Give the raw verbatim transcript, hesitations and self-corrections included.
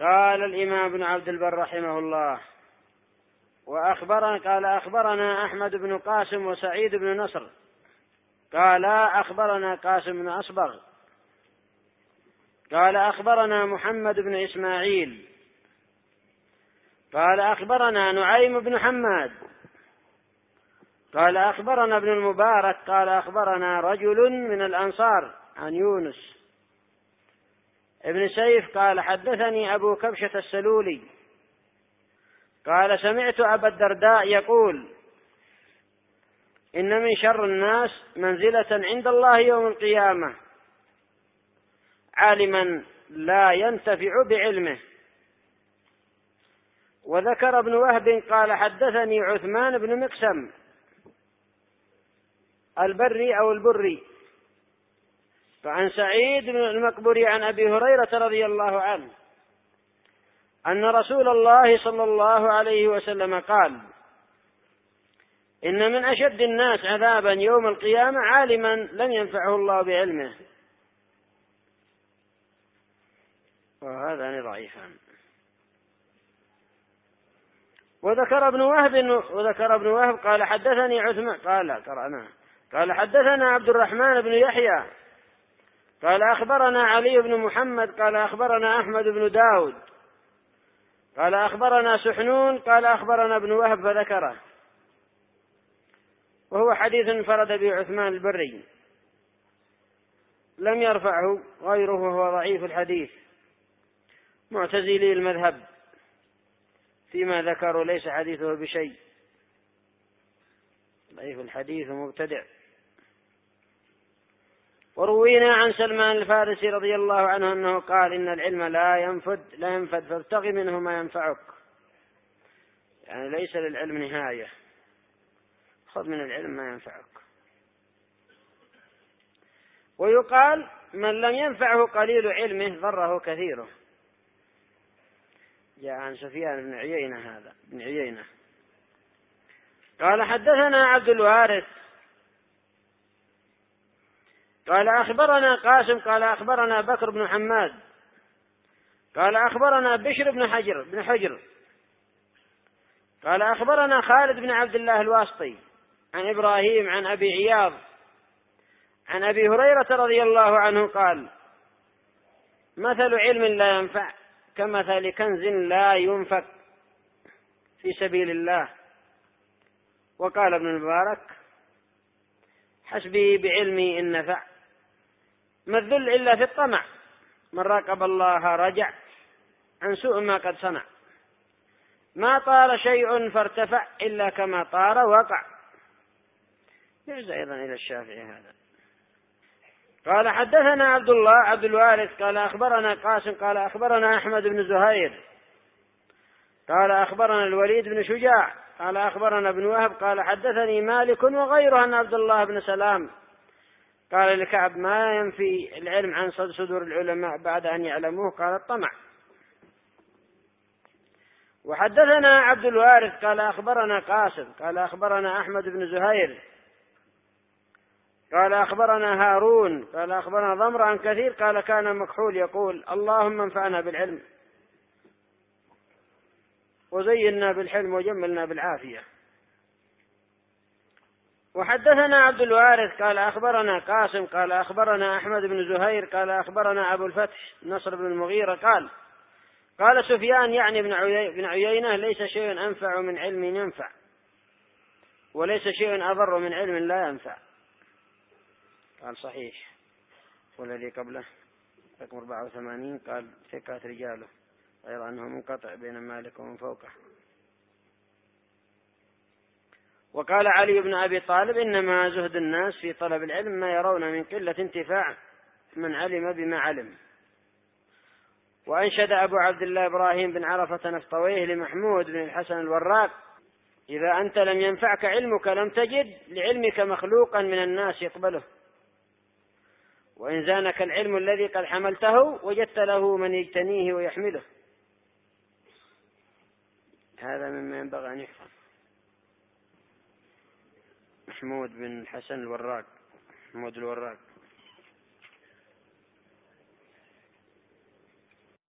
قال الإمام ابن عبد البر رحمه الله: وأخبرنا قال أخبرنا أحمد بن قاسم وسعيد بن نصر قال أخبرنا قاسم بن أصبغ قال أخبرنا محمد بن إسماعيل قال أخبرنا نعيم بن حماد قال أخبرنا ابن المبارك قال أخبرنا رجل من الأنصار عن يونس ابن سيف قال حدثني أبو كبشة السلولي قال سمعت أبا الدرداء يقول: إن من شر الناس منزلة عند الله يوم القيامة عالما لا ينتفع بعلمه. وذكر ابن وهب قال حدثني عثمان بن مقسم البري أو البري فعن سعيد بن المقبري عن أبي هريرة رضي الله عنه أن رسول الله صلى الله عليه وسلم قال: إن من أشد الناس عذابا يوم القيامة عالما لم ينفعه الله بعلمه. وهذا ضعيفان. وذكر ابن وهب وذكر ابن وهب قال حدثني عثمان قال قرأنا قال حدثنا عبد الرحمن بن يحيى قال أخبرنا علي بن محمد قال أخبرنا أحمد بن داود قال أخبرنا سحنون قال أخبرنا ابن وهب فذكره، وهو حديث انفرد به عثمان البري لم يرفعه غيره، وهو ضعيف الحديث معتزلي المذهب فيما ذكروا، ليس حديثه بشيء، ضعيف الحديث ومبتدع. وروينا عن سلمان الفارسي رضي الله عنه أنه قال: إن العلم لا ينفد لا ينفد فابتغ منه ما ينفعك، يعني ليس للعلم نهاية، خذ من العلم ما ينفعك. ويقال: من لم ينفعه قليل علمه ضره كثيره. جاء عن سفيان بن عيينة هذا بن عيينة قال حدثنا عبد الوارث قال أخبرنا قاسم قال أخبرنا بكر بن حماد قال أخبرنا بشر بن حجر بن حجر قال أخبرنا خالد بن عبد الله الواسطي عن إبراهيم عن أبي عياض عن أبي هريرة رضي الله عنه قال: مثل علم لا ينفع كمثل كنز لا ينفك في سبيل الله. وقال ابن المبارك: حسبي بعلمي إن نفع، ما الذل إلا في الطمع، من راقب الله رجع عن سوء ما قد صنع، ما طار شيء فارتفع إلا كما طار وقع. يعز أيضا إلى الشافعي هذا. قال حدثنا عبد الله عبد الوارث قال أخبرنا قاسم قال أخبرنا أحمد بن زهير قال أخبرنا الوليد بن شجاع قال أخبرنا ابن وهب قال حدثني مالك وغيره أن عبد الله بن سلام قال لكعب: ما ينفي العلم عن صدور العلماء بعد أن يعلموه؟ قال: الطمع. وحدثنا عبد الوارث قال أخبرنا قاسم قال أخبرنا أحمد بن زهير قال أخبرنا هارون قال أخبرنا ضمر عن كثير قال: كان مكحول يقول: اللهم انفعنا بالعلم وزينا بالحلم وجملنا بالعافية. وحدثنا عبد الوارث قال أخبرنا قاسم قال أخبرنا أحمد بن زهير قال أخبرنا أبو الفتح نصر بن المغيرة قال: قال سفيان يعني ابن عيينة: ليس شيء أنفع من علم ينفع، وليس شيء أضر من علم لا ينفع. قال: صحيح. والذي قبله رقم أربعة وثمانين قال: ثقات رجاله، غير أنه منقطع بين مالك ومن فوقه. وقال علي بن أبي طالب: إنما زهد الناس في طلب العلم ما يرون من قلة انتفاع من علم بما علم. وأنشد أبو عبد الله إبراهيم بن عرفة نفطويه لمحمود بن الحسن الوراق: إذا أنت لم ينفعك علمك لم تجد لعلمك مخلوقا من الناس يقبله، وإن زانك العلم الذي قد حملته وجدت له من يجتنيه ويحمله. هذا مما ينبغي أن يحفظ. محمود بن الحسن الوراق محمود الوراق